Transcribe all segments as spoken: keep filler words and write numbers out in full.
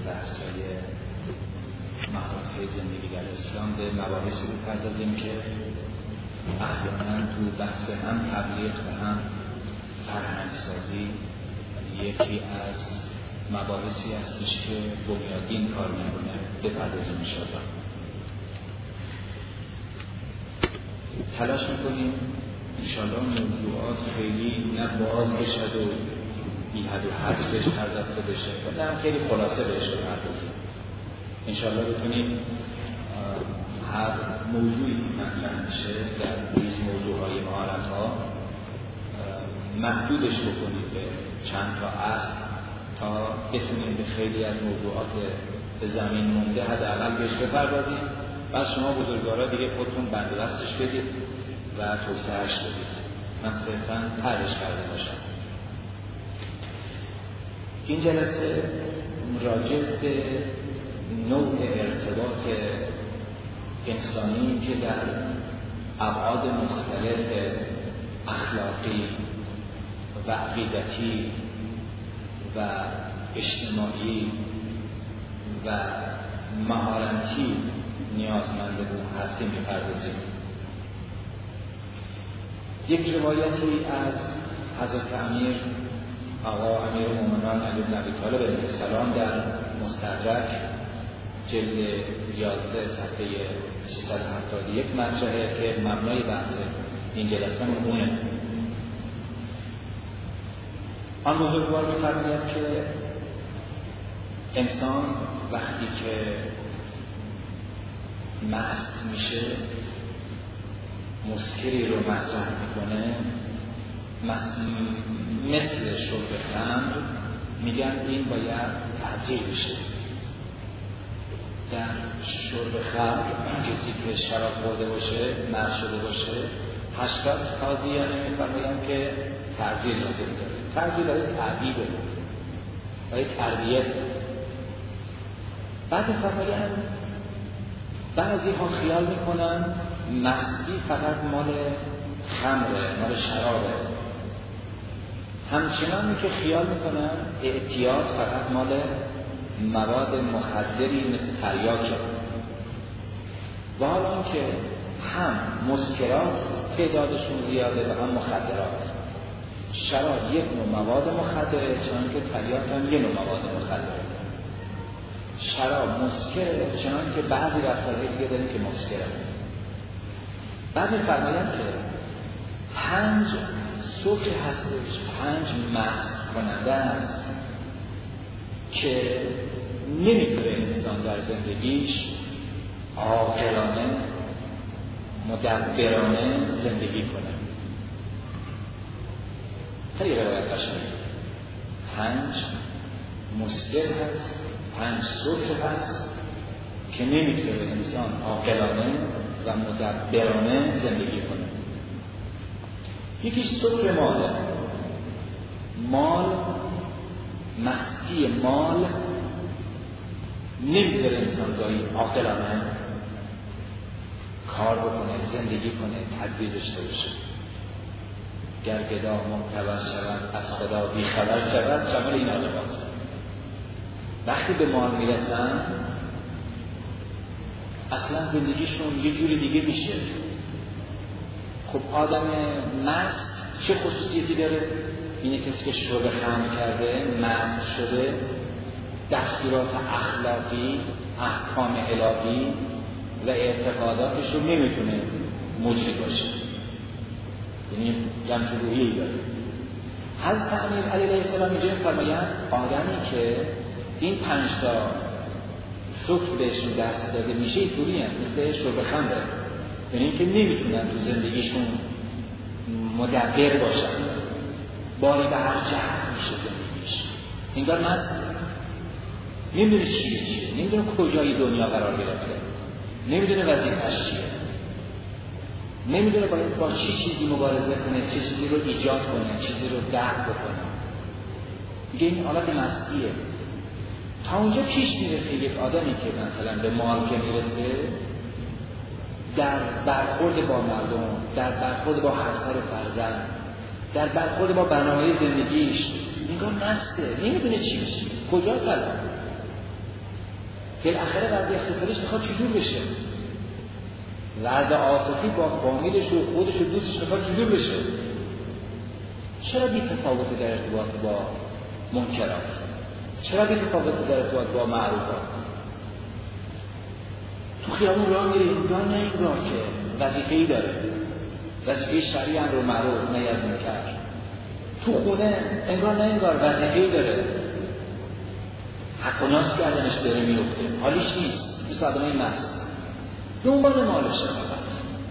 بحث‌های مهارت زندگی در اسلام به مباحثی بپردازیم که احیانا تو بحث هم تبلیغ و هم فرهنگ‌سازی یکی از مباحثی هستش که بنیادی این کار می‌کنه. بپردازیم انشاءالله. تلاش می‌کنیم انشاءالله موضوعات خیلی نه باز بشد و بی حد و حد بهش پرداخته بشه و نه خیلی خلاصه بهش بپردازیم. انشاءالله بتونیم هر موضوعی مطرح میشه در این موضوعهای مهارت‌ها محدودش بکنیم به چند تا اصل تا بتونیم به خیلی از موضوعات به زمین مونده حداقل بهش بپردازیم. بعد شما بزرگوارا دیگه خودتون بندوبستش بدید و توسعه‌اش بدید. من صرفاً طرحش کرده باشم. این جلسه راجع به نوع ارتباط انسانی که در ابعاد مختلف اخلاقی و عقیدتی و اجتماعی و مهارتی نیازمند به هستی می‌پردازیم. یک روایتی از حضرت امیر آقا امیرالمومنین علی بن ابی طالب علیه السلام در مستدرک جلد یازده صفحه سیصد و هفتاد و یک مطرحه که مبنای بحث این جلسه مونه. آن بزرگوار می‌فرماید که انسان وقتی که مست میشه مسکری رو مطرح میکنه مثل شرب خمر میگن این باید تعزیر بشه. در شرب خمر کسی که شراب خورده باشه مست شده باشه هشتاد قاضیانه میفرماین که تعزیر لازم داره. تعزیر برای تعذیبه، برای تربیت. بعد فرماین بعضی ها خیال میکنن مستی فقط مال خمره، مال شرابه. همچنان که خیال میکنن اعتیاد فقط مال مواد مخدری مثل تریاکه. و حالا که هم مسکرات تعدادشون زیاده و هم مخدرات. شراب یک نوع مواد مخدره چون که تریاک هم یک نوع مواد مخدره. شراب مسکره چون که بعضی رفتارهای دیگه داریم که مسکره. بعد می‌فرمایند که پنج سکر هستش، پنج مست کننده است که نمیتونه انسان در زندگیش عاقلانه مدبرانه زندگی کنه. خیلی روایت قشنگه. پنج مسکر هست، پنج سکر هست که نمیتونه انسان عاقلانه و مدبرانه زندگی کنه. یکیش سکر ماله. مال، مستی مال نمیذاره انسان گاهی عاقلانه کار بکنه، زندگی کنه، تدبیر داشته باشه. گر گدا معتبر شود از خدا بی خبر شود شامل این عالمات. وقتی به مال میرسن اصلا زندگیشون یه جوری دیگه میشه. خب آدم مست چه خصوصیتی داره؟ اینه کسی که شرب خمر کرده، مست شده، دستورات اخلاقی، احکام الهی و اعتقاداتش رو نمیتونه مجری باشه. یعنی جمع‌جویی داره. حضرت امیر علیه السلام اینجا فرمایند آدمی که این پنج تا سکر بهشون دست داده میشه اینطوری هم مثل شرب خمره. یعنی اینکه نمیتونن تو زندگیشون مدبر باشن، باری به هر جهت میشه زندگیش. انگار مست نمیدونه چیه چیه، نمیدونه کجای دنیا قرار گرفته، نمیدونه وظیفه‌اش چیه، نمیدونه باید با چی چیزی مبارزه کنه، چه چیزی رو ایجاد کنه، چیزی رو درک بکنه. میگه این حالت مستیه. تا اونجا پیش میرسه یک آدمی که مثلا به مال که میرسه در برخورد با مردم، در برخورد با همسر و فرزند، در برخورد با برنامه زندگیش انگار مسته، نمیدونه چی میشه، کجا طلب. بالاخره وضع اقتصادیش میخواد چجور بشه، وضع عاطفی با فامیلش و خودش و دوستش میخواد چجور بشه. چرا بی تفاوت در ارتباط با منکرات؟ چرا بی تفاوت در ارتباط با معروفات؟ تو خیابون راه میری انگار نه انگار که وظیفه‌ای داره، وظیفه شرعی امر معروف نهی از منکر. تو خونه انگار نه انگار وظیفه‌ای داره، حق و ناس کردنش داره میفته، حالیش نیست، مثل آدمای مست دنبال مالشه. فقط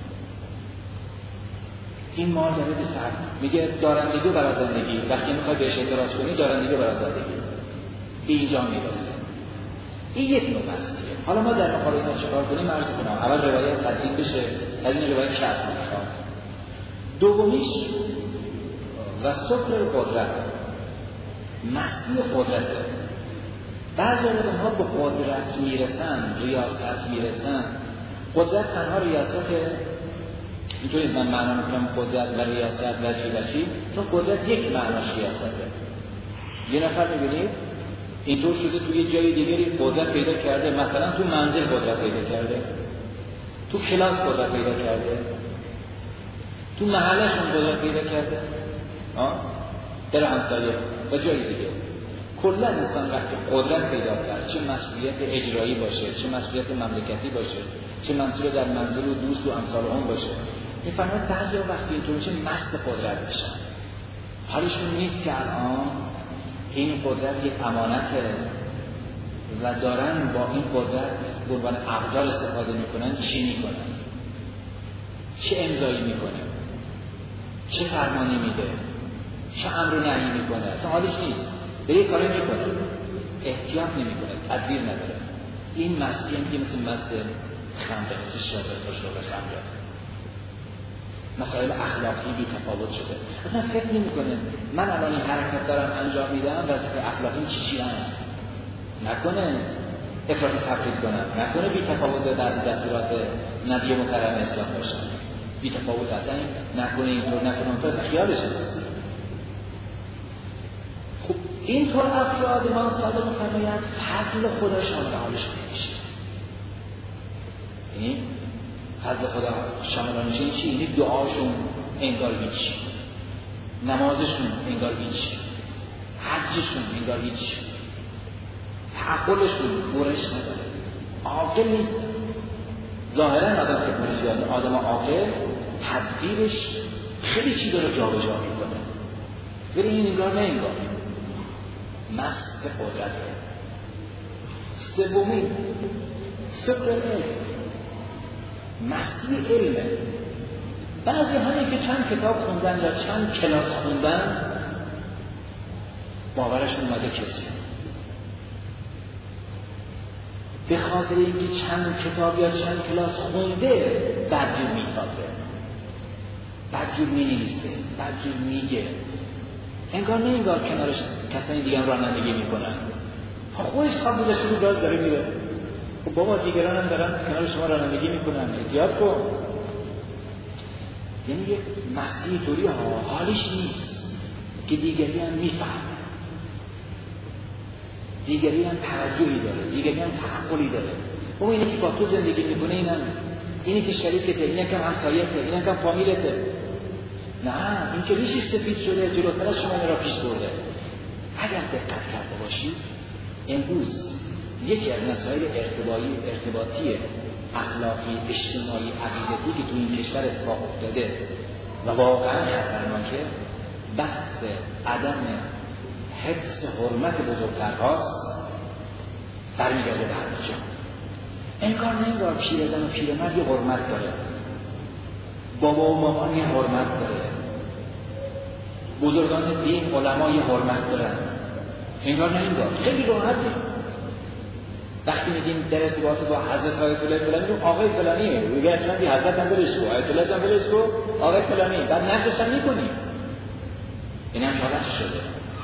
این مال داره به سر میگه دارندگی برای زندگی، وقتی میخوای بهش اعتراض کنی دارندگی برای زندگی به اینجا میرسه. این یک نوع مسئله. حالا ما در مقابل اینا چیکار کنیم؟ عرض کنم اول روایت تدوین بشه، از این روایت شرط میخواد. دومیش و سفر قدرت، مستی قدرته. بعضی آدم‌ها به قدرت میرسن، ریاست میرسن. قدرت تنها ریاست اینطوری من معنا میکنم قدرت و ریاست و چی و چی، چون قدرت یک معناش ریاسته. یه نفر میبینید اینطور شده توی جای دیگری قدرت پیدا کرده، مثلا تو منزل قدرت پیدا کرده، تو کلاس قدرت پیدا کرده، تو محلشون قدرت پیدا کرده، آه؟ در همسایه و جای دیگه. کلا انسان وقتی قدرت پیدا کرد، چه مسئولیت اجرایی باشه، چه مسئولیت مملکتی باشه، چه منصور در منزل و دوست و امثال اون باشه، میفهمن بعضی وقتی اینطور میشه مست قدرت بشن. حالشون نیست که الان این قدرت یک امانته و دارن با این قدرت به عنوان ابزار استفاده میکنن. چی میکنن؟ چه امضایی میکنه؟ چه فرمانی میده؟ چه امر و نهی میکنه؟ اصلا حالش نیست. به یک کاری میکنه، احتیاط نمیکنه، تدبیر نداره. این مستی هم که مثل مست خمره، مثل شربت و شرب خمره. مسائل اخلاقی بی تفاوت شده. اصلا فکر نمیکنه من الان این حرکت دارم انجام میدم وظیفه اخلاقی چی چی هست. نکنه افراط تفرید کنم، نکنه بی تفاوت در دستورات نبی محترم اسلام باشن، بی تفاوت اصلا نکنه اینطور نکنه اونطور خیالش هست. خب اینطور افراد ما صادق می‌فرماید فضل خداشان به حالش نمیشه. یعنی فضل خدا شامل میشه چی؟ یعنی دعاشون انگار هیچ، نمازشون انگار هیچ، حجشون انگار هیچ، تعقلشون برش نداره، عاقل نیست. ظاهرا آدم که برش داره، آدم عاقل تدبیرش خیلی چی داره جا به جا میکنه، ولی این انگار نه انگار مست قدرته. سومی سکر علم، مستی علمه. بعضی همین که چند کتاب خوندن یا چند کلاس خوندن باورشون اومده کسی به خاطر اینکه چند کتاب یا چند کلاس خونده بدجور میتازه، بدجور مینویسه، بدجور میگه، انگار نه انگار کنارش کسانی دیگه هم رانندگی میکنن. خودش خواب بوده شروع باز داره میره. خب بابا دیگران هم دارن کنار شما رانندگی میکنن، احتیاط کن. یعنی یک مسئله طوری ها حالش نیست که دیگری هم میفهمه، دیگری هم توجهی داره، دیگری هم تعقلی داره. اون اینی که با تو زندگی میکنه اینم، اینی که شریکته، اینی که همسایته، اینی که فامیلته. نه این که ریشش سفید شده جلوتر از شما این را پیش برده. اگر دقت کرده باشید امروز یکی از مسائل ارتباطی ارتباطی اخلاقی اجتماعی عقیدتی که تو این کشور اتفاق افتاده و واقعا خطرناکه بحث عدم حفظ حرمت بزرگترهاست. برمیگرده به هر جا. انگار نه انگار پیرزن و پیرمرد یه حرمت داره، بابا و مامان یه حرمت داره، بزرگان دین علما یه حرمت دارن. انگار نه انگار خیلی راحته. وقتی میگیم در ارتباط با حضرت آیت الله فلانی میگیم آقای فلانیه، میگه اصلا بی حضرت هم بلش کو، آیت الله هم بلش کو، آقای فلانی، بعد نقشش هم میکنیم. این هم شارت شده.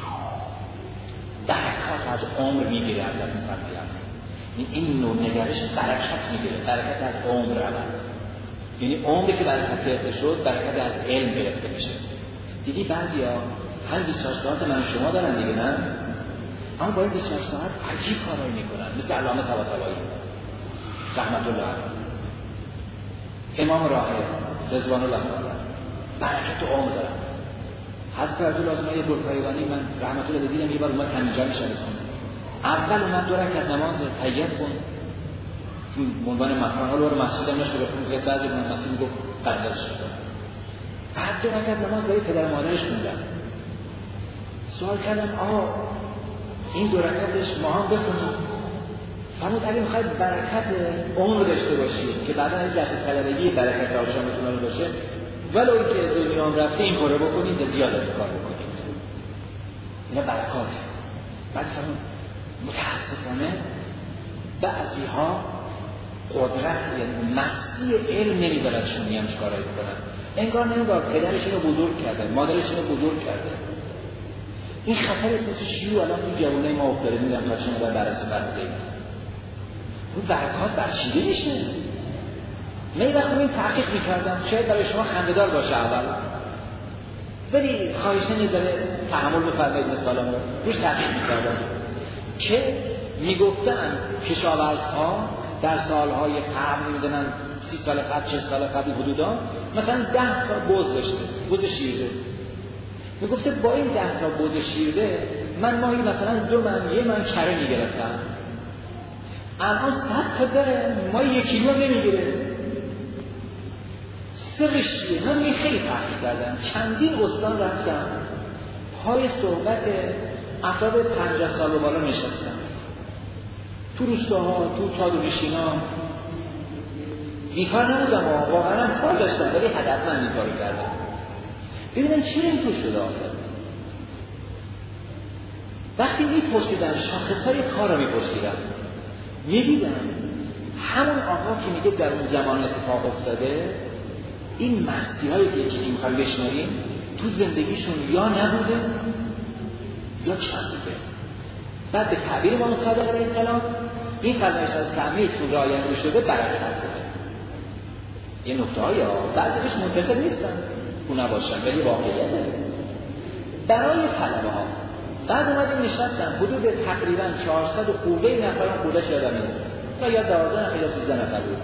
برکات از عمر میگیره حضرت میفرماید. این نوع نگرش برکت میگیره، برکت از عمر رود. یعنی عمری که برکت گرفته شد برکت از علم گرفته میشه. دیدی بعضیا هم بیست ساعت من شما دارن دیگه، نه اما باید بیست و هشت ساعت عجیب کارایی میکنن، مثل علامه طباطبایی رحمت الله علیه، امام راهب رضوان الله تعالی برکت و عمر دارن. حضرت عبدالعظیم دورپایگانی من رحمت الله دیدم یه بار اومد همینجا نشستم، اول اومد دو رکعت نماز تحیت خوند تو عنوان مفهوم، حالا رو مسجد هم نشده بخون، بعضی من مسجد میگفت قدرش شد، بعد دو رکعت نماز برای پدر مادرش خوندن. سوال کردم آقا این دو رکعتش ما هم بخونیم؟ فرمود اگه میخواید برکت عمر داشته باشید که بعدا این دست طلبگی برکت آشامتون رو باشه، ولو اینکه دنیا هم رفته این کارو بکنید زیاده کار بکنید، اینا برکاته. بعد فرمود متاسفانه بعضی ها قدرت یعنی مستی علم نمیذارنشون میان کارایی بکنن، انگار نمیگار پدرش اینو بزرگ کرده، مادرش اینو بزرگ کرده. این خطر مثل شیوع الان تو جوانای ما افتاده، میگم تا شما در بررسی فرمودید اون برکات برچیده میشه. من یه وقت این تحقیق میکردم، شاید برای شما خنده‌دار باشه اول، ولی خواهشاً یه ذره تحمل بفرمایید مثالم رو روش تحقیق میکردم که میگفتن کشاورزها در سالهای قبل میدونن سی سال قبل چه سال قبل حدودا مثلا ده تا بز داشته، بز شیرده، میگفته با این ده تا بز شیرده من ماهی مثلا دو من یه من چره میگرفتم، الان صد تا داره ماهی یک کیلو نمیگیره. سرش چیه؟ من این خیلی تحقیق کردم، چندین استان رفتم پای صحبت افراد پنجاه سال و بالا نشستم تو روستاها، تو چادرنشینا، بیکار نبودم واقعا هم کار داشتم ولی هدفمند این کارو کردم. ببینم چی اینطور شده آخر. وقتی میپرسیدم شاخصهای کار رو میپرسیدم میدیدم همون آقا که میگه در اون زمان اتفاق افتاده این مستی هایی که یکی میخوایم بشناریم تو زندگیشون یا نبوده یا چند بوده. بعد به تعبیر امام صادق علیه السلام این فرمایش از تعمیرشون رعایت شده برکت شده. یه نکته های ها بعضیش منتظر نیستن تو نباشن ولی واقعیته. برای طلبه ها بعد اومدیم نشستن حدود تقریبا چهارصد خورده نفران خودش یادم نیست تا یا دوازده نفر یا سیزده نفر بود.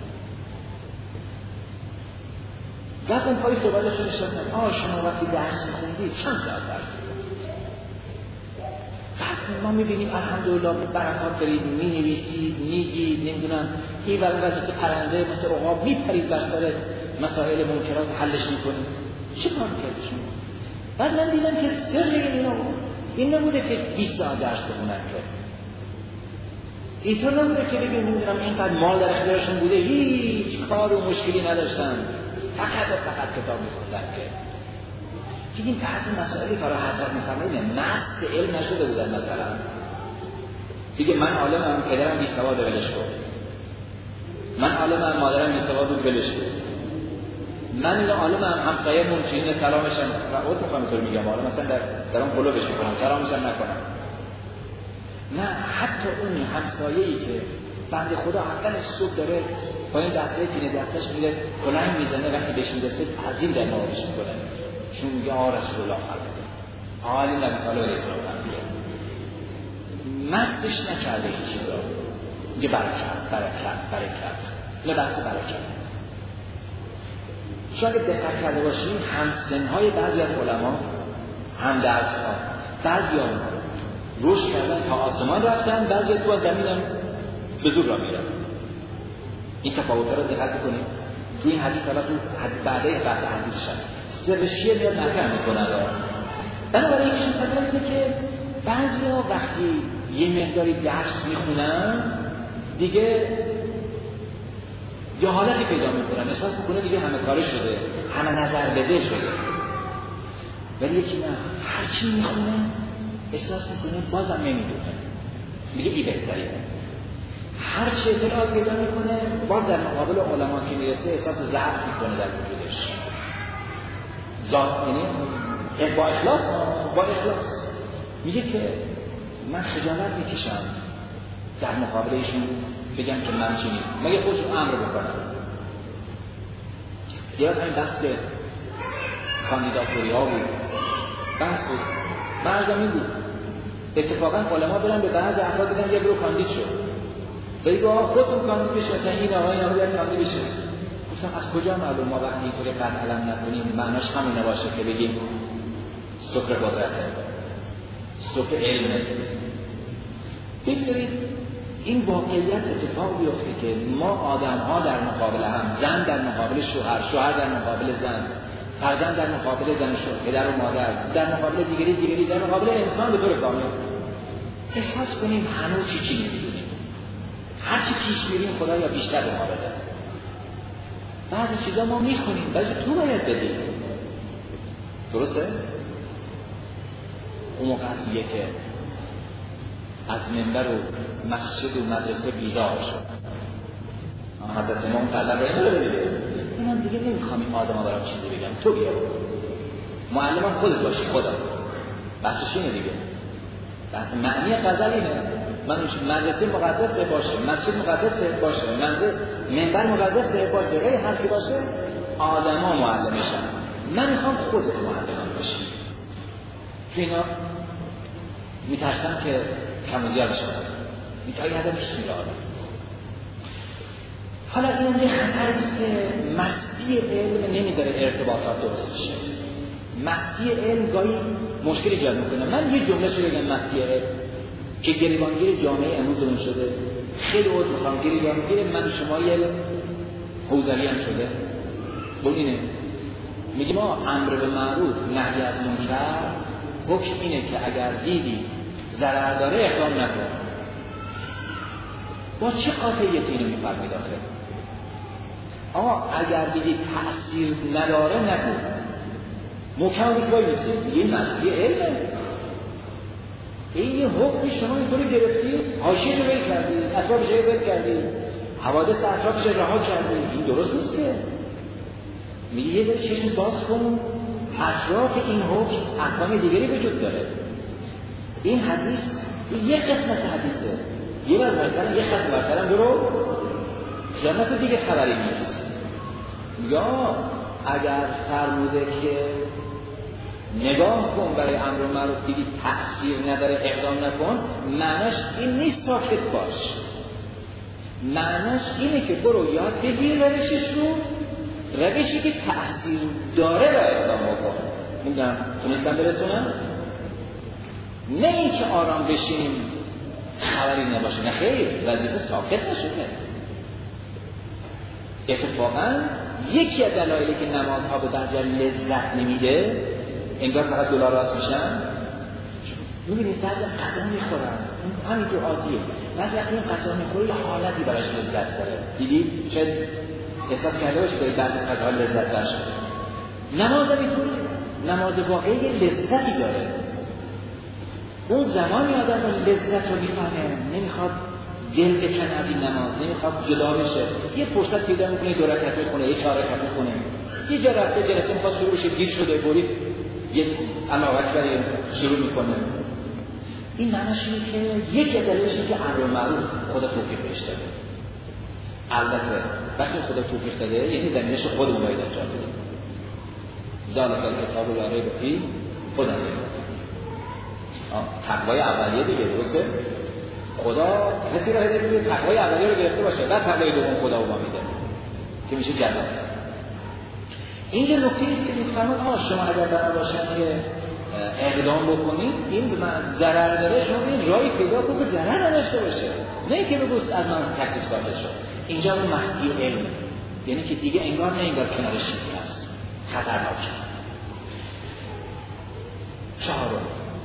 رفتن پای صحبتشون نشستن آه شما وقتی درس خوندید چند ساعت درس بعد ما میبینیم الحمدلله برکات دارید، مینویسید، میگید، نمیدونم این برای وجه پرنده مثل عقاب میپرید بر سر مسائل منکرات حلش میکنید. چه کار میکردی شما؟ بعد من دیدم که سر اینا این نبوده که بیست ساعت درس بخونن که اینطور نبوده که بگیم نمیدونم اینقدر مال در اختیارشون بوده هیچ کار و مشکلی نداشتن فقط و فقط کتاب میخوندن که دیدیم بعضی مسائلی کارا حضرت میفرمایند مست علم نشده بودن. مثلا دیگه من عالمم پدرم بی سواد ولش کرد، من عالمم مادرم بی سواد بود ولش کرد، من این عالمم همسایه‌مون که این سلامش هم رعایت می‌کنم اینطور میگم حالا مثلا در درام قلوبش می‌کنم سلامش هم نکنم. نه حتی اون همسایه‌ای که بنده خدا حقاً صبح داره با این دسته پینه دستش میره کلنگ میزنه وقتی بهش میرسه تعظیم در نوازش میکنه چون میگه آ رسول الله فرموده عالی نبی تعالی علیه السلام مستش نکرده هیچ چیزا میگه برکت برکت برکت نه بحث برکت. شاید دقت کرده باشیم همسنهای بعضی از علما هم درس‌ها بعضی ها رشد کردن تا آسمان رفتن، بعضی تو از زمین هم به زور را میرن. این تفاوت‌ها رو دقت کنید. تو این حدیث حالا تو بعده بحث حدیث شد سرشیه میاد مطرح میکنن. بنابراین یکیشون خطر اینه که بعضی ها وقتی یه مقداری درس میخونن دیگه یه حالتی پیدا میکنن احساس میکنه دیگه همه کاره شده همه نظر بده شده، ولی یکی نه هرچی میخونه احساس میکنه بازم نمیدونه میگه ای بهتریه. هر چی اطلاعات پیدا میکنه باز در مقابل علما که میرسه احساس ضعف میکنه در وجودش. ذات یعنی با اخلاص با اخلاص میگه که من خجالت میکشم در مقابل ایشون بگم که من چنین مگه خودشون امر بکنم. یاد همین بحث کاندیداتوری ها بود بحث بود برزم این بود اتفاقا علما برن به بعض افراد بگن یه برو کاندید شد. بگید آقا خودتون کاندید بشه، مثلا این آقا این آقا باید کاندید بشه. گفتم از کجا معلوم ما وقتی اینطوری قطع علم نکنیم معناش همین نباشه که بگیم سکر قدرته، سکر علمه. بگذارید این واقعیت اتفاق بیفته که ما آدم ها در مقابل هم، زن در مقابل شوهر، شوهر در مقابل زن، فرزند در مقابل زن شوهر، پدر و مادر در مقابل دیگری دیگری در مقابل انسان به طور کامل احساس کنیم هنوز چی نمیدونیم، هر چی پیش میریم خدا یا بیشتر به ما بده. بعضی چیزا ما میخونیم بعضی تو باید بدیم. درسته؟ اون موقع هستیه که از منبر و مسجد و مدرسه بیدار شد. حضرت امام قدر رو ببینید. من دیگه نمیخوام این آدم ها برام چیزی بگم، تو بیا معلمم خودت باشی، خدا بحثش اینه دیگه. بحث معنی غزل اینه، من مدرسه مقدس باشه، مسجد مقدس باشه، منبر مقدس باشه، غیر حرفی باشه، آدم ها معلمشن. من میخوام خودت معلم باشی. تو اینا میترسم که کم و زیاد شد. میتایی هدفش میره آدم. حالا این یه خطریست که مستی علم نمیداره ارتباطات درست بشه. مستی علم گاهی مشکل ایجاد میکنه. من یه جمله شو بگم مستی علم که گریبانگیر جامعه امروزمون شده. خیلی عوض میخوام گریبانگیر من و شما یه حوزلی هم شده. ببینه میگیم ما امر به معروف نهی از منکر، حکم اینه که اگر دیدی ضرر داره اقدام نکن. با چه قاطعیتی اینو میفرمید آخه؟ آقا اگر دیدی تأثیر نداره نکن. محکم بیتوایی نیستید این مسئله علمه. این حکمی شما اینطوری گرفتی، حاشیه رو بل کردی، اطرافش رو بل کردی، حوادث اطرافش رو رها کردی، این درست نیست که. میگه یه داری چشم باز کن، اطراف این حکم احکام دیگری وجود داره. این حدیث یه قسمت حدیثه، یه بار برکرم یه خط برکرم برو جنت دیگه خبری نیست. یا اگر فرموده که نگاه کن برای امر معروف دیدی تأثیر نداره اقدام نکن، معناش این نیست ساکت باش. معناش اینه که برو یاد بگیر روشش رو، روشی که تأثیر داره را اقدام بکن. میگم تونستم برسونم؟ نه این که آرام بشیم خبری نباشه، نه خیر، وظیفه ساکت نشده. اتفاقا یکی از دلایلی که نمازها به درجه لذت نمیده، انگار فقط دلار راست میشن. میبینید بعضی غذا میخورن، همینطور عادیه، بعضی وقتی این غذا میخوره یه حالتی براش لذت داره. دیدید شاید احساس کرده باشه که بعضی غذاها لذت داشت. نماز هم اینطوری، نماز واقعی لذتی داره. اون زمانی آدم لذت رو میفهمه، نمیخواد دل بکنه از این نماز، نمیخواد جدا بشه. یه فرصت پیدا میکنه دو رکعت بخونه، یه چهار رکعت بخونه. یه جا رفته جلسه میخواد شروع بشه، گیر شده برید یه الله اکبر شروع میکنه. این معنیش اینه که یک دلیلش اینه که امر معروف خدا توفیق بهش داده. البته وقتی خدا توفیق داده یعنی زمینش خودمون باید انجام بدیم. ذالک الکتاب لا ریب فیه خدا میگه. تقوای اولیه دیگه، درسته؟ خدا کسی را هدایت میده تقوای اولیه رو گرفته باشه، بعد تقوای دوم خدا رو میده که میشه جنت. این یه نکته است که میفرماد آ شما اگر بنا باشن که اقدام بکنید این ضرر داره، شما این راهی پیدا کنید که ضرر نداشته باشه، نه که بگوست از من تکلیف ساخته شد. اینجا اون مسئله علم، یعنی که دیگه انگار نه انگار کنارش چیزی هست، خطرناکه. چهارم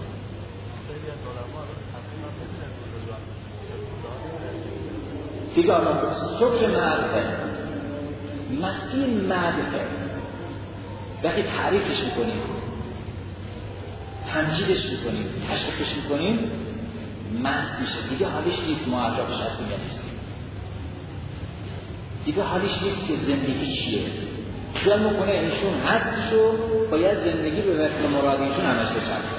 دیگه آنها سکر معرفه، مستی معرفه وقتی تعریفش میکنیم، تمجیدش میکنیم، تشریفش میکنیم، مست میشه. دیگه حالش نیست ما اطرافش هستیم یا نیستیم، دیگه حالش نیست که زندگی چیه. خیال میکنه اینشون هستشو باید زندگی به وقت مرادیشون همش بچرخه.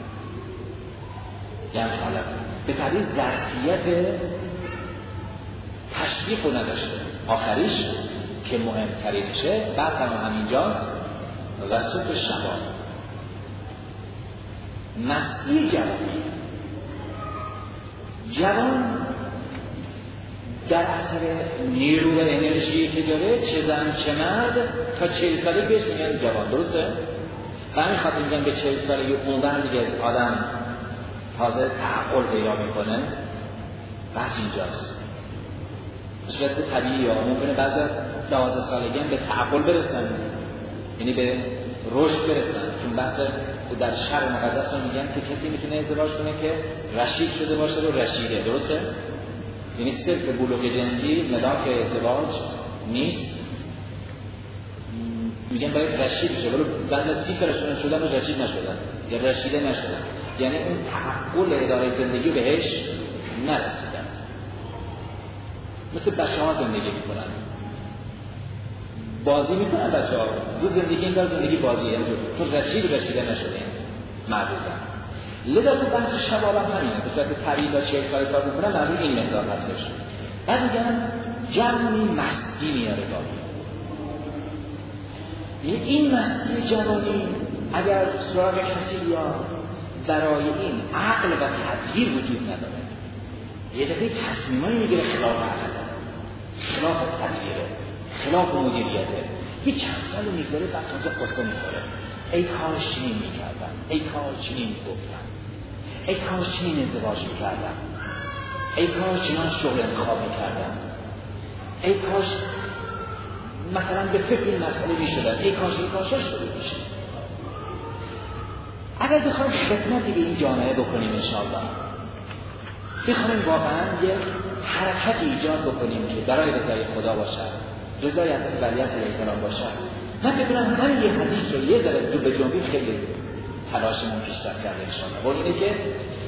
یعنی حالت به تعبیر ظرفیت تشریف رو نداشته. آخریش که مهمترینشه بعد هم همینجاست و سکر شباب، مستی جوانی. جوان در اثر نیرو و انرژی که داره چه زن چه مرد تا چهل سالگی بهش میگن جوان، درسته؟ و همین خاطر میگن به چهل سالگی اونور دیگه آدم تازه تعقل پیدا میکنه. بس اینجاست به صورت طبیعی ها ممکنه بعد دوازده سالگی هم به تعقل برسن، یعنی به رشد برسن، چون بحث در شرع مقدس رو میگن که کسی میتونه ازدواج کنه که رشید شده باشه و رشیده، درسته؟ یعنی صرف بلوغ جنسی ملاک ازدواج نیست، میگن باید رشید بشه، ولی بعد از سی سالشون شدن و رشید نشدن یا رشیده نشدن، یعنی اون تعقل اداره زندگی بهش نرسیدن. مثل بچه ها زندگی میکنن، بازی میکنن بچه ها، دو زندگی این دار زندگی بازی، یعنی تو رشید و رشیده نشده مردوزن. لذا تو بحث شباب هم همینه، به صورت طبیعی تا چهل سال کار میکنن مردم این مقدار هستش. بعد میگن جوانی مستی میاره داری، این مستی جوانی اگر سراغ کسی یا برای این عقل و تدبیر وجود نداره، یه دفعه تصمیمایی میگیره خلاف عقل، خلاف تدبیره، خلاف مدیریته، یه چند سال میگذاره بعد تازه قصه میخوره، ای کاش چنین میکردم، ای کاش چنین میگفتم، ای کاش چنین ازدواج میکردم، ای کاش چنان شغل انتخاب میکردم، ای کاش مثلا به فکر این مسئله میشدم، ای کاش ای کاشش شده میشه. اگر بخوایم خدمتی به این جامعه بکنیم انشاءالله، بخوایم واقعا یه حرکت ایجاد بکنیم که برای رضای خدا باشد، رضای حضرت ولی علیه السلام باشد، من بدونم همین یه حدیث رو یه ذره دو به جنبی خیلی تلاشمون پیشرفت کرده انشاءالله. و اینه که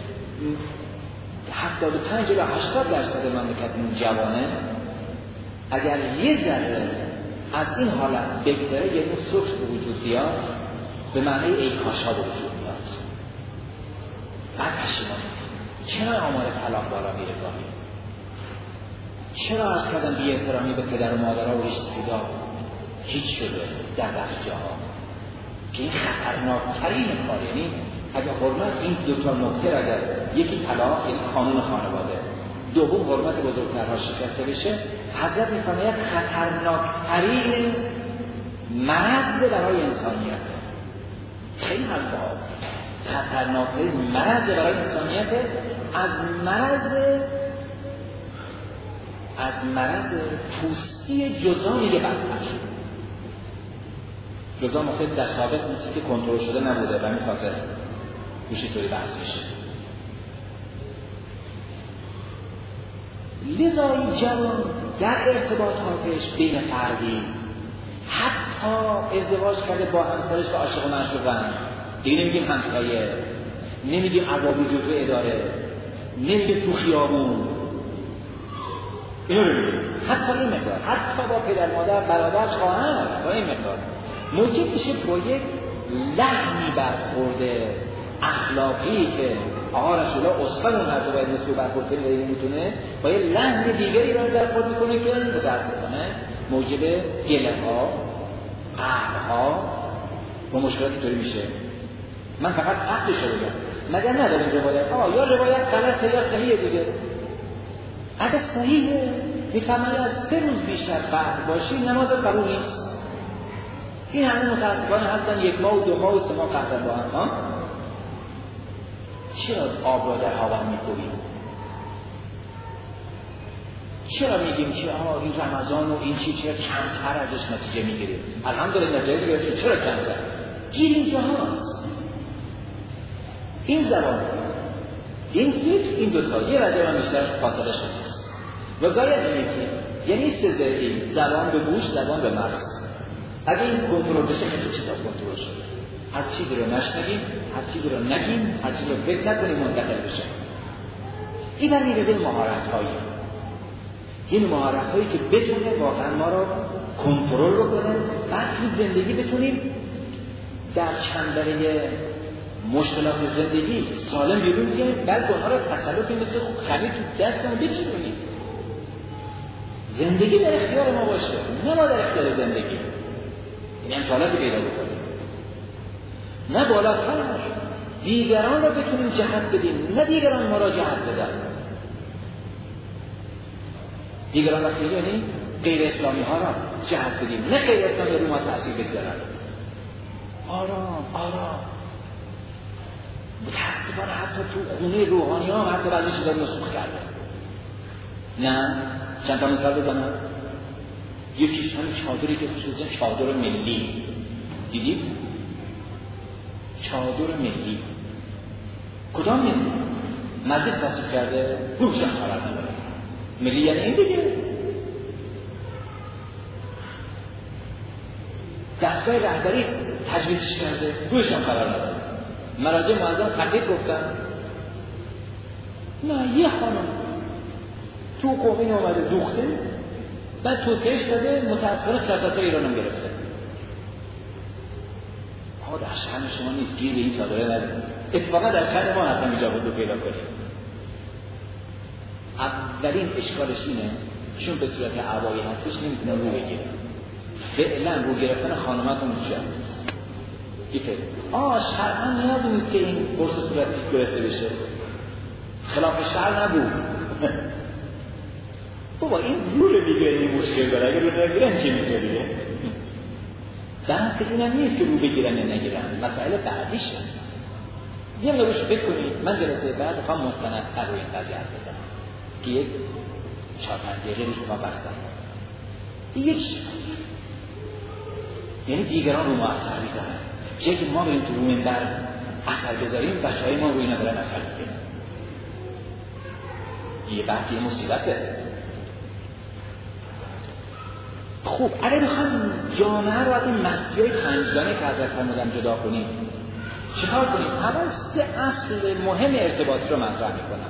هفتاد و پنج تا هشتاد درصد مملکتمون جوانه، اگر یه ذره از این حالت بگذره یه نوع سکت به وجود بیاد، به معنی ای کاشا به وجود میاد. بعد پشیمان چرا آمار طلاق بالا میره گاهی؟ چرا عرض کردن بی احترامی به پدر و مادرها و ریشه‌ها هیچ شده در بعضی جاها که این خطرناکترین کار، یعنی اگر حرمت این دو تا نکته، اگر یکی طلاق یعنی قانون خانواده، دوم حرمت بزرگترها شکسته بشه، حضرت می‌فرماید خطرناکترین مرض برای انسانیت، خیلی حرفا خطرناکترین مرض برای انسانیت، از مرض از مرض پوستی جزام یه بدتر. جزام خیلی در سابق مثل که کنترل شده نبوده و همین خاطر گوشی طوری بحث میشه. لذا این جوان در ارتباطاتش بین فردی حتی ازدواج کرده با همسرش و عاشق و معشوقن، دیگه نمیگیم همسایه، نمیگیم ارباب جزو اداره، نمیگیم تو خیابون، اینو نمیگیم، حتی این مقدار، حتی با پدر مادر برادر خواهر، با این مقدار موجب میشه با یک لحنی برخورده اخلاقی که آقا رسول الله اصلا اون هر باید نسو برخورد کنی و این میتونه با یک لحن دیگری را برخورد میکنه که متاسفانه موجب گله ها، قهر ها و مشکلاتی طوری میشه. من فقط عقلش رو بگم، مگر نداریم روایت ها، یا روایت غلطه یا صحیحه دیگه. اگر صحیحه میفهمید از سه روز بیشتر قهر باشی نماز قبول نیست. این همه متاسفانه هستن یک ماه و دو ماه و سه ماه قهر با هم ها. چرا آب را در هوا می‌کنیم؟ چرا میگیم که آها این رمضان و این چیز چرا کمتر ازش نتیجه میگیریم؟ الحمدلله نتیجه گرفتیم، چرا کمتر؟ گیر اینجا هست. این زبان، این فکر، این دوتا یه وجه من بیشتر فاصله شده است و باید میگیم یعنی سزدهی زبان به گوش، زبان به مغز. اگه این کنترل بشه خیلی چیزا کنترل شده. هر چیزی رو نشنگیم، هر چیزی رو نگیم، هر چیزی رو فکر نکنیم منتقل بشه. این در میره به مهارت‌هایی، این مهارت‌هایی که بتونه واقعا ما رو کنترل بکنه، بعد تو زندگی بتونیم در چنبره مشکلات زندگی سالم بیرون بیاییم، بلکه اونها رو تسلط مثل خمیر تو دستمون بچینیم. زندگی در اختیار ما باشه، نه ما در اختیار زندگی. این امثالاتی پیدا بکنیم، نه بالاتر دیگران را بتونیم جهت بدیم، نه دیگران ما را جهت بدن. دیگران وقتی یعنی غیر اسلامی ها را جهت بدیم، نه غیر اسلامی رو ما تأثیر بگذارن. آرام آرام. متاسفانه حتی تو خونه روحانی ها حتی بعضی چیزا رو نسخ کرده. نه چند تا مثال بزنم. یکیش همین چادری که خصوصا چادر ملی دیدید؟ چادر ملی کدام ملی؟ مجلس تصویب کرده روشن قرار نداره. ملی یعنی این دیگه. دستگاه رهبری تجویزش کرده روشن قرار نداره. مراجع معظم تحقیق گفتن نه یه خانم تو قومین اومده دوخته بعد توتهش داده متأثر سرطان ایران هم گرفته. ها در شأن شما نیست گیر به این چادره نداره. اتفاقا در شأن ما حتما اینجا بود رو پیدا کنیم. اولین اشکالش اینه چون به صورت عبایی هستش نمیتونه رو بگیره. فعلا رو گرفتن خانماتون میشه ایفه آه شرعا نیازی نیست که این قرص صورتی گرفته بشه، خلاف شرع نبود. بابا این روله دیگه این مشکل داره، اگر رو نگیرن چی میشه دیگه؟ بحث این هم نیست که رو بگیرن یا نگیرن، مسئله بعدیشه. یه مروش فکر کنید من جلسه بعد بخوام مستندتر رو این قضیه حرف بزنم که یک چهار پنج دقیقه روش بخوام بحثم یک یعنی دیگران رو ما اثر میزنن جایی که ما بریم تو رو منبر اثر بذاریم بچه های ما روی ندارن اثر بکنن. یه بحث یه مصیبته. خوب اگر بخوام جامعه رو از این مسئله پنجگانه که حضرت فرمودن جدا کنیم چیکار کنیم؟ اول سه اصل مهم ارتباطی رو مطرح میکنم.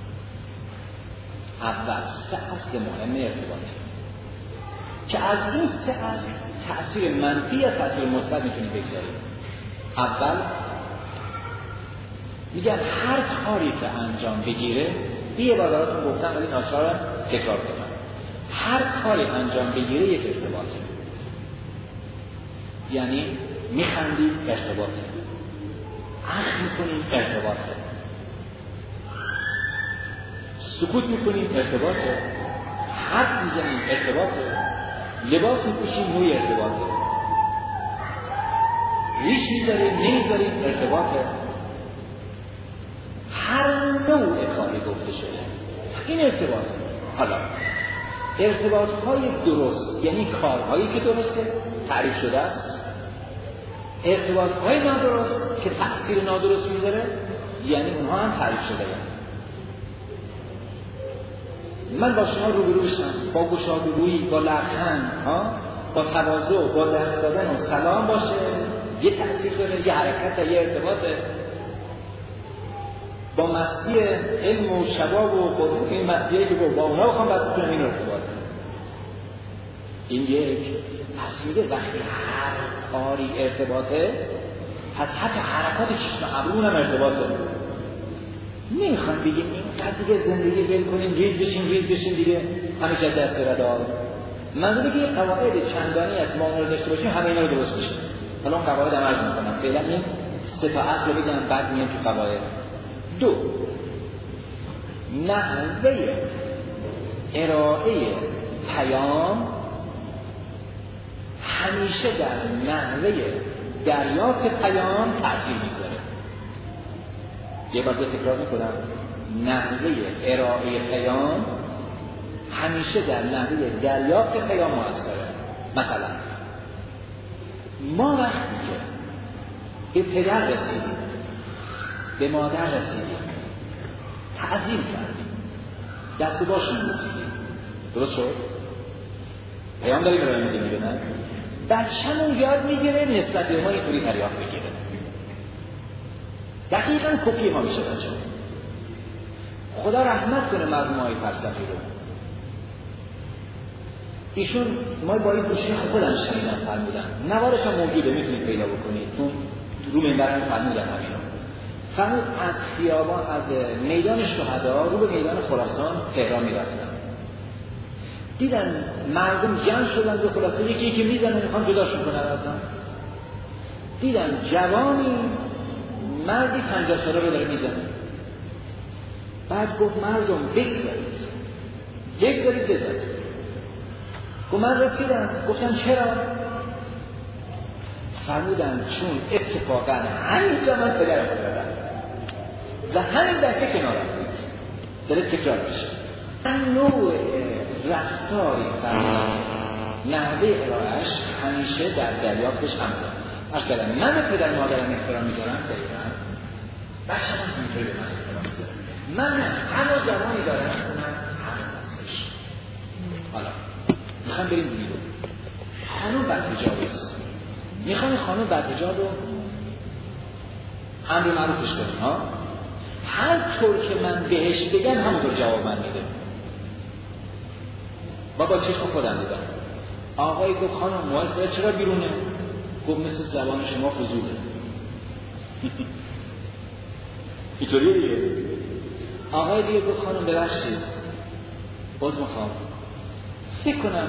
اول سه اصل مهم ارتباطی که از این سه اصل تأثیر منفی یا تأثیر مثبت میتونیم بگذاریم. اول میگن هر کاری که انجام بگیره یه بار براتون گفتم ولی ناچارم تکرار کنم، هر کاری انجام بگیره یک ارتباطه. یعنی میخندیم ارتباطه، عخ میکنیم ارتباطه، سکوت میکنیم ارتباطه، حرف میزنیم ارتباطه، لباس میپوشیم نوعی ارتباطه، ریش میذاریم نمیذاریم ارتباطه. هر نوع کاری گفته شده این ارتباطه. حالا ارتباط های درست یعنی کارهایی که درسته تعریف شده است، ارتباط های نادرست که تأثیر نادرست میذاره یعنی اونها هم تعریف شده. من با شما روبرو بشم با گشادگویی با لبخند با تواضع با دست دادن و سلام باشه یه تأثیر داره، یه حرکت، یه ارتباطه. با مستی علم و شباب و قدرت این مسیحی که با اونا بخوام بس کنم این ارتباطه. این یک پس میده وقتی هر کاری ارتباطه پس حتی حرکات چشم ابرون هم ارتباطه. نمیخوام بگیم این قد دیگه زندگی ول کنیم ریز بشیم ریز بشیم دیگه همه جا دست رده ها. منظوره که یه قواعد چندانی از ما رو داشته باشیم همه اینا رو درست بشیم. حالا اون قواعد هم عرض میکنم فعلا این سه تا اصل رو بگم بعد میام تو قواعد. دو نحوه ارائه پیام همیشه در نحوه دریافت پیام تأثیر میذاره. یه بار تکرار میکنم، نحوه ارائه پیام همیشه در نحوه دریافت پیام مؤثره. مثلا ما وقتی که به پدر رسیدیم به مادر رسیدیم تعظیم کردیم دست باشیم بودیم درست شد؟ پیام داریم ارائه میدیم میگه نه؟ بچه‌مون یاد میگیره نسبت به ما اینطوری دریافت بگیره. دقیقاً کپی ما میشه بچه. خدا رحمت کنه مرحوم آقای فلسفی رو. ایشون ما با این گوشی خودم شنیدم فرمودن، نوارش هم موجوده میتونید پیدا بکنید، تو رو منبر هم فرمودن همینو. فرمود از خیابان از میدان شهدا رو به میدان خراسان تهران میرفتن. دیدن مردم جمع شدن به خلاصه یکی یکی میزنن میخوان جداشون کنن ازم. دیدن جوانی مردی پنجاه ساله رو داره میزنه. بعد گفت مردم بگذارید بگذارید بزن. گفت من رسیدم. گفتم چرا؟ فرمودن چون اتفاقا همین زمان پدر خود دادم و همین دفعه کنار رفتید داره تکرار میشه. این نوع رفتاری فرمودن نحوه ارائهش همیشه در دریافتش هم دارم. عرض کردم من به پدر مادرم احترام میذارم دقیقا بچه هم همینطوری به من احترام میذارم. من هر زمانی دارم من همین هستش. حالا میخوام بریم بیرون. خانم بدحجابی است. میخوام خانم بدحجاب رو امر معروفش کنیم ها. هر طور که من بهش بگم همونطور جواب من میده. با با چشم خودم دیدم. آقای گفت خانم موازه چرا بیرونه؟ گفت مثل زبان شما فضوله. اینطوریه دیگه. آقای دیگه گفت خانم ببخشید باز میخوام فکر کنم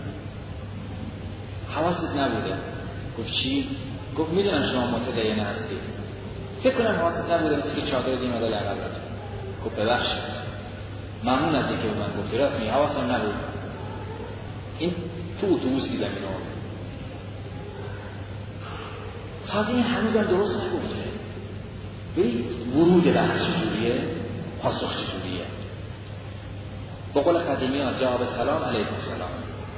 حواست نبوده. گفت چی؟ گفت میدونم شما متدین هستید. فکر کنم حواست نبوده مثل که چادر دیم ادال عقب رفت. گفت ببخشید ممنون از اینکه به من گفتی. راست میگی حواسم نبود. این تو اتوبوس دیدم اینو. تازه این هنوزم درست نگفته. ببین ورود بحث چجوریه، پاسخ چجوریه. با قول قدیمی ها جواب سلام علیکم السلام.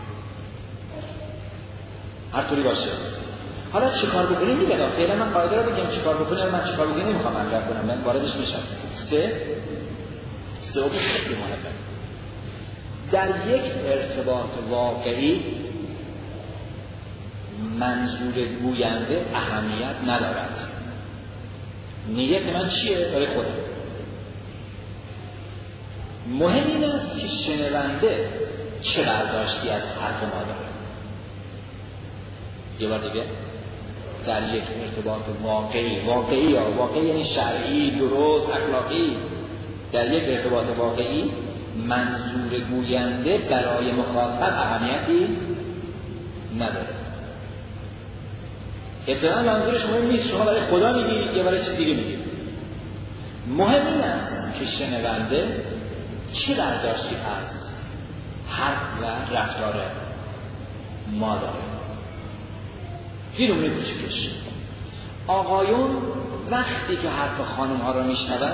هر طوری باشه. حالا چیکار بکنیم دیگه؟ فعلا من قاعده رو بگم چیکار بکنیم. من چیکار بکنیم نمیخوام انجام کنم. من واردش میشم. سه سه و خیلی مهمه. در یک ارتباط واقعی منظور گوینده اهمیت ندارد. نیت من چیه؟ برای خودم. مهم این است که شنونده چه برداشتی از حرف ما داره. یه بار دیگه در یک ارتباط واقعی واقعی یا واقعی یعنی شرعی درست اخلاقی در یک ارتباط واقعی منظور گوینده برای مخاطب اهمیتی نداره. ابتداء منظورش مهم نیست شما برای خدا میگید یا برای چیز دیگه میگید. مهم این است که شنونده چه برداشتی از حرف و رفتار ما داره. این نمونه کوچیکش آقایون وقتی که حرف خانم ها رو میشنون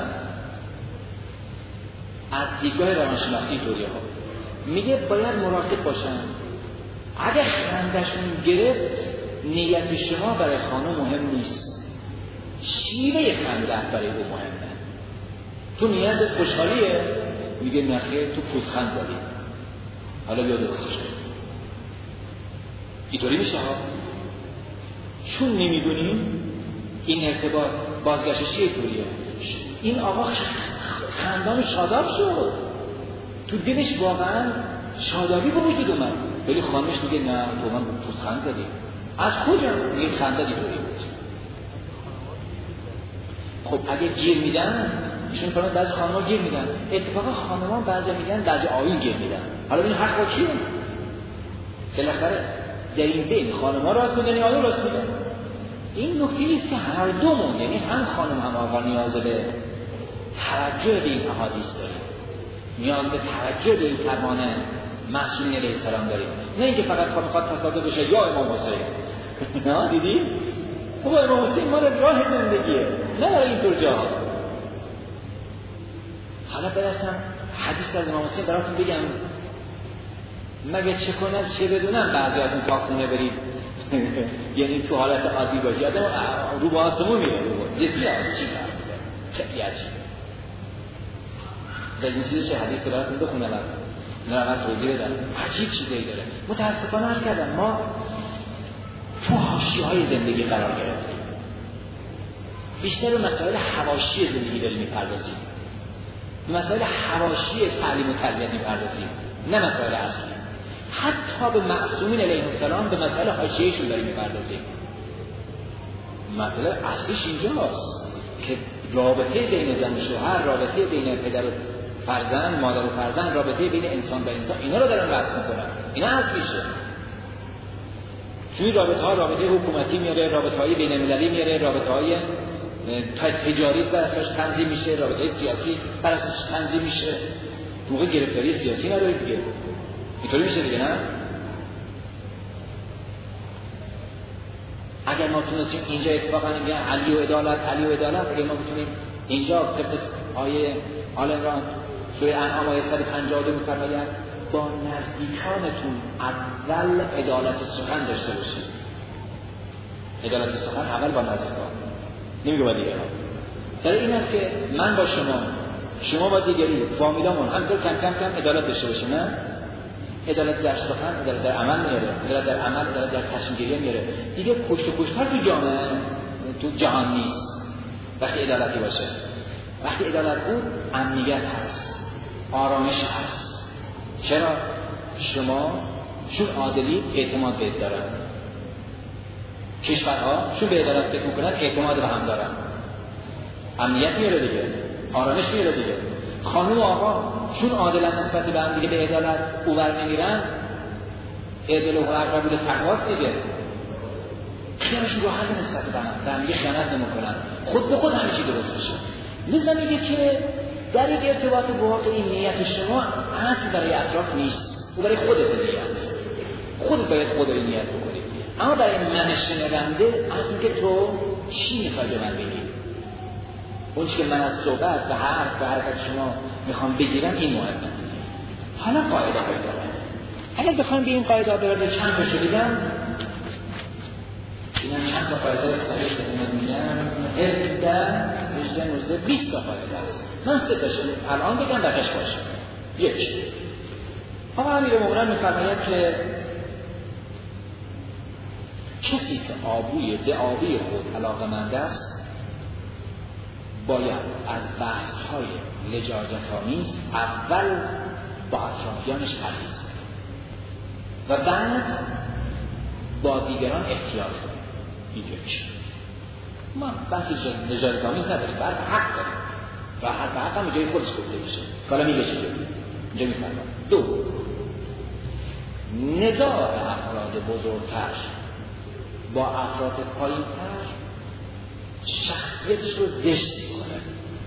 از دیدگاه روانشناختی طوریه ها میگه باید مراقب باشن. اگه خندشون گرفت نیت شما برای خانم مهم نیست، شیوه خنده برای او مهمه. تو نیتت خوشحالیه میگه نخیر تو پوزخند زدی حالا بیا درستش کن. اینطوری میشه ها. چون نمیدونیم این ارتباط بازگشتش چیه طوریه. این آقا خندان شاداب شد تو دلش واقعا شادابی به وجود اومد ولی خانمش میگه نه تو من پوزخند زدی. از کجا؟ میگه خنده دیطوری بود. خب اگه گیر میدن ایشون فرمان بعضی خانم ها گیر میدن. اتفاقا خانم ها بعضی میگن بعضی آیون گیر میدن. حالا ببین حق با کیه؟ بالاخره در این بین خانم ها راست میگن یا آیون راست میگن. این نکته ایست که هر دومون یعنی هم خانم هم آقا نیاز به توجه به این احادیث داریم. نیاز به توجه به این فرمان معصومین علیه السلام داریم. نه اینکه فقط میخواد تصادف بشه یا امام حسین. نه دیدی؟ خب امام حسین مال راه زندگیه نه برای اینطور جاها. حالا برسم حدیث از امام حسین براتون بگم مگه چه کنم چه بدونم بعضی از اون تا خونه برید یعنی تو حالت عادی باشی آدم رو با آسمون میره یه بیاد چی کنم خیلی عجیبه. این چیزش حدیث براتون بخونم نه من توضیح بدم عجیب چیزایی داره. متاسفانه عرض کردم ما تو حاشیه‌های زندگی قرار گرفتیم. بیشتر به مسائل حواشی زندگی داریم میپردازیم. به مسائل حواشی تعلیم و تربیت میپردازیم نه مسائل اصلی. حتی به معصومین علیه السلام به مسائل حاشیه‌شون داریم میپردازیم. مسئله اصلیش اینجاست که رابطه بین زن و شوهر، رابطه بین پدر و فرزند، مادر و فرزند، رابطه بین انسان و انسان اینا رو دارن بحث میکنن. اینا اصلیشه. توی رابطه ها رابطه حکومتی میاره، رابطه های بین المللی میاره، رابطه های تجاری بر اساس تنظیم میشه، رابطه سیاسی بر اساس تنظیم میشه. موقع گرفتاری سیاسی ندارید دیگه. اینطوری میشه دیگه نه؟ اگر ما تونستیم اینجا اتفاقا میگن علی و عدالت علی و عدالت، اگر ما بتونیم اینجا طبق آیه آل عمران سوره انعام آیه صد و پنجاه و دو می‌فرماید با نزدیکانتون اول عدالت سخن داشته باشید. عدالت سخن اول با نزدیکان، نمیگه با دیگران. در این است که من با شما، شما با دیگری، فامیلامون همینطور کم کم کم عدالت داشته باشیم. نه عدالت در سخن، عدالت در عمل میاره، عدالت در عمل، عدالت در تصمیم گیری میاره. دیگه کشت و کشتار تو جامعه، تو جهان نیست وقتی عدالتی باشه. وقتی عدالت بود امنیت هست، آرامش هست. چرا؟ شما چون عادلی اعتماد بهت دارن، کشورها چون به عدالت فکر میکنن اعتماد به هم دارن، امنیت میاره دیگه، آرامش میاره دیگه. خانم و آقا چون عادلن نسبت به هم دیگه به عدالت اوور نمیرن، عدل و حق بود تقواست دیگه، خیالشون راحت نسبت به هم به هم دیگه خیانت نمیکنن، خود به خود همه چی درست میشه. لذا میگه که در یک ارتباط واقعی نیت شما اصل برای اطراف نیست، او برای خودت نیت، خود باید خودت نیت بکنی. اما برای من شنونده اصل که تو چی میخوای به من بگی، اون که من از صحبت و حرف و حرکت شما میخوام بگیرم این مهمه. حالا قاعده هایی داره، اگر بخوام به این قاعده ها برده چند تا شو بگم، اینم چند تا قاعده صحیح کنم میگم هفده هجده نوزده بیست تا قاعده است. من سه تاشو الان بگم بقیش باشه. یک، آقا امیرالمومنین میفرماید که کسی که آبوی دعاوی خود علاقه‌مند است باید از بحث‌های لجاجت‌آمیز اول با اطرافیانش پرهیز و بعد با دیگران احتیاط کنه. اینجا میشه ما بحث لجاجت‌آمیز نداریم، بعد حق داریم و حق به حق هم جای خودش گفته میشه. حالا میگه چی اینجا میفرماید دو، نزاع افراد بزرگتر با افراد پایین‌تر شخصیتش رو زشت میکنه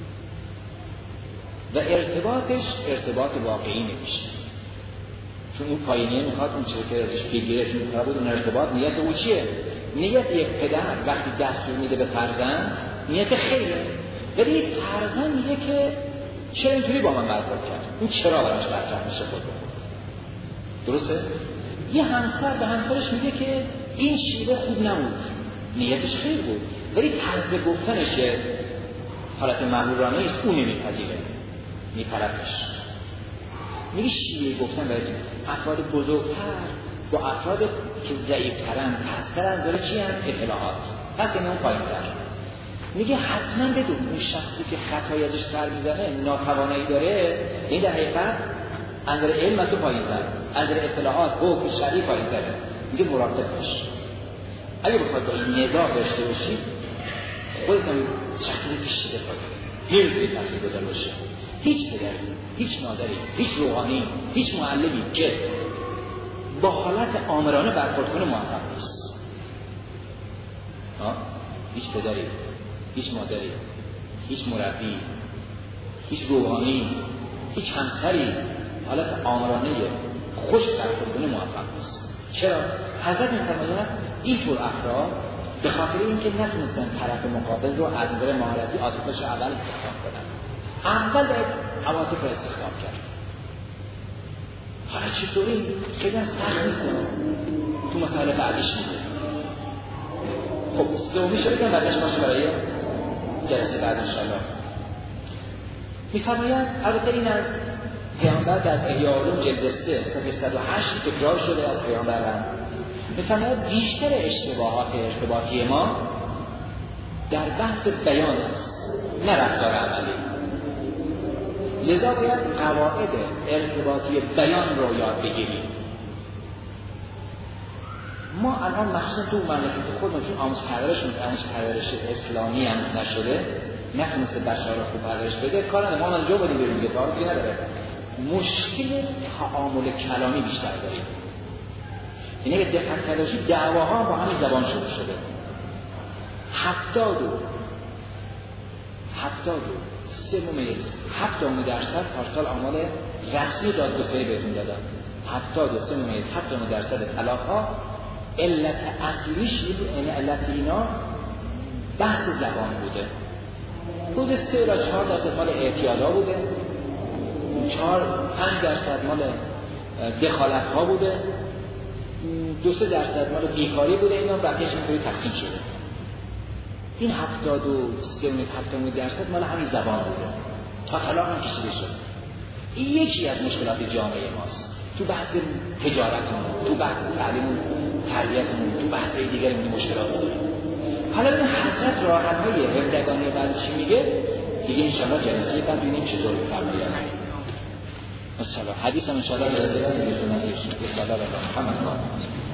و ارتباطش ارتباط واقعی نمیشه، چون اون پایینیه میخواد اون چیزی که ازش بگیرش میخواد بود. اون ارتباط نیت او چیه؟ نیت یک پدر وقتی دستور میده به فرزند نیت خیره، ولی یک فرزند میگه که چرا اینطوری با من برخورد کرد، این چرا براش برطرف میشه خود درسته؟ یه همسر به همسرش میگه که این شیوه خوب نبود، نیتش خیر بود، ولی طرز گفتنش حالت مغرورانه است، اون نمیپذیره، میپرتش. میگه شیوه گفتن برای افراد بزرگتر با افراد که ضعیفترن پسترن داره چی هم؟ اطلاعات. پس این اون پایین‌تر. میگه حتما بدون اون شخصی که خطایی ازش سر میزنه ناتوانایی داره، این در حقیقت اندر علم از تو پایین‌تر، اندر اطلاعات حکم شرعی پایین‌تره. میگه مراقب باش. اگه بخواد با این نزاع داشته باشی خودت هم شخصی پیشیده پایین نمیتونی تحصیل گذار باشه. هیچ پدری، هیچ مادری، هیچ روحانی، هیچ معلمی که با حالت آمرانه برخورد کنه موفق نیست. هیچ پدری، هیچ مادری، هیچ مربی، هیچ روحانی، هیچ همسری حالت آمرانه خوش برخورد کنه موفق نیست. چرا؟ حضرت می‌فرماید اینطور افراد به خاطر اینکه نتونستن طرف مقابل رو از نظر مهارتی عاطفش اول استخدام کنن، اول باید عواطف رو استخدام کرد. حالا چطوری؟ خیلی سخت نیست تو مسئله بعدیش میده. خب دومیش رو بگم بعدش باشه برای جلسه بعد انشاءالله. می‌فرماید البته این از پیامبر در احیاء علوم جلد سه صفحه صد و هشت تکرار شده از پیامبرم. می‌فرماید بیشتر اشتباهات ارتباطی ما در بحث بیان است، نه رفتار عملی. لذا باید قواعد ارتباطی بیان رو یاد بگیریم. ما الان مخصوصا تو مملکت خودمون چون آموزش پرورشمون آموزش پرورش اسلامی هم نشده، نتونسته بچه‌ها رو خوب پرورش بده، کار ما من جو بدیم بریم دیگه، تعارفی نداره. مشکل تعامل کلامی بیشتر داریم. یعنی اگه دقت کردید دعواها با همین زبان شروع شده. هفتاد و هفتاد و سه ممیز هفتاد درصد پارسال آمال رسمی دادگستری بهتون دادم. هفتاد و سه ممیز هفت درصد طلاق ها علت اصلیش یعنی علت اینا بحث زبان بوده. حدود سه تا چهار درصد مال اعتیادا بوده، چهار پنج درصد مال دخالت ها بوده، دو سه درصد مال بیکاری بوده. اینا بقیه‌اش اینطوری تقسیم شده. این هفتاد و سه هفتاد درصد مال همین زبان بوده تا طلاق هم کشیده شد. این یکی از مشکلات جامعه ماست تو بحث تجارتمون، تو بحث تعلیممون، تربیتمون، تو بحث‌های دیگر این مشکلات داریم. حالا این حضرت راه‌های رندگانی بعد چی میگه دیگه ان شاء الله جلسه بعد ببینیم چطور فرمایند. ان شاء الله حدیث ان شاء الله در ادامه میشه. ان شاء الله محمد